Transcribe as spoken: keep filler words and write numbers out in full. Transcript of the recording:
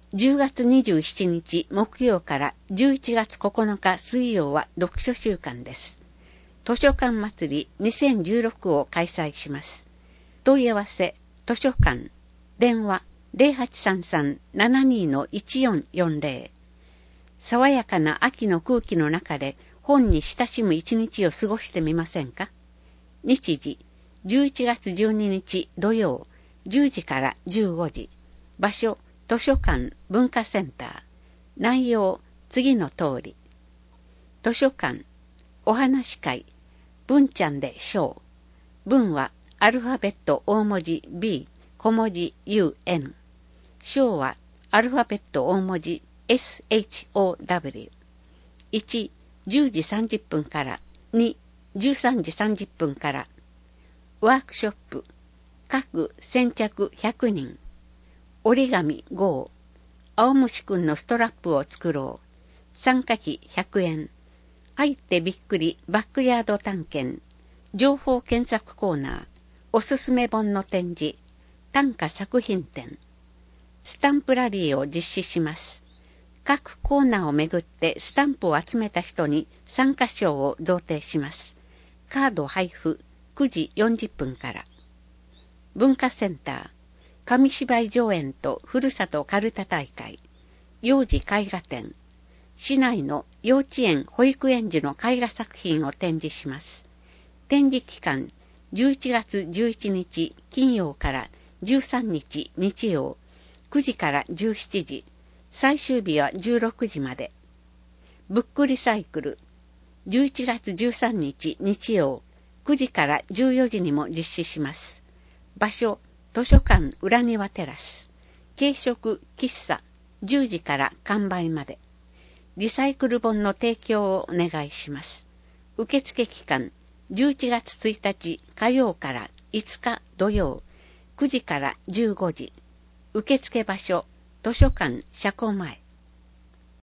じゅうがつにじゅうしちにち木曜からじゅういちがつここのか水曜は読書週間です。図書館祭りにせんじゅうろくを開催します。問い合わせ、図書館、電話 ゼロはちさんさん ななに のいちよんよんぜろ。爽やかな秋の空気の中で本に親しむ一日を過ごしてみませんか。日時、じゅういちがつじゅうににち土曜、じゅうじからじゅうごじ。場所、図書館文化センター。内容、次の通り。図書館、お話し会、文ちゃんで章。文はアルファベット大文字 B、小文字 ユーエヌ。章はアルファベット大文字 エスエイチオーダブリュー。いち、じゅうじさんじゅっぷんから。に、じゅうさんじさんじゅっぷんから。ワークショップ、各先着ひゃくにん。折り紙ご。青虫くんのストラップを作ろう。参加費ひゃくえん。入ってびっくりバックヤード探検。情報検索コーナー。おすすめ本の展示。短歌作品展。スタンプラリーを実施します。各コーナーをめぐってスタンプを集めた人に参加賞を贈呈します。カード配布くじよんじゅっぷんから。文化センター。紙芝居上演とふるさとかるた大会。幼児絵画展。市内の幼稚園保育園児の絵画作品を展示します。展示期間じゅういちがつじゅういちにち金曜からじゅうさんにち日曜、くじからじゅうしちじ、最終日はじゅうろくじまで。ブックリサイクルじゅういちがつじゅうさんにち日曜、くじからじゅうよじにも実施します。場所、図書館裏庭テラス。軽食喫茶じゅうじから完売まで。リサイクル本の提供をお願いします。受付期間じゅういちがつついたち火曜からいつか土曜、くじからじゅうごじ。受付場所、図書館車庫前。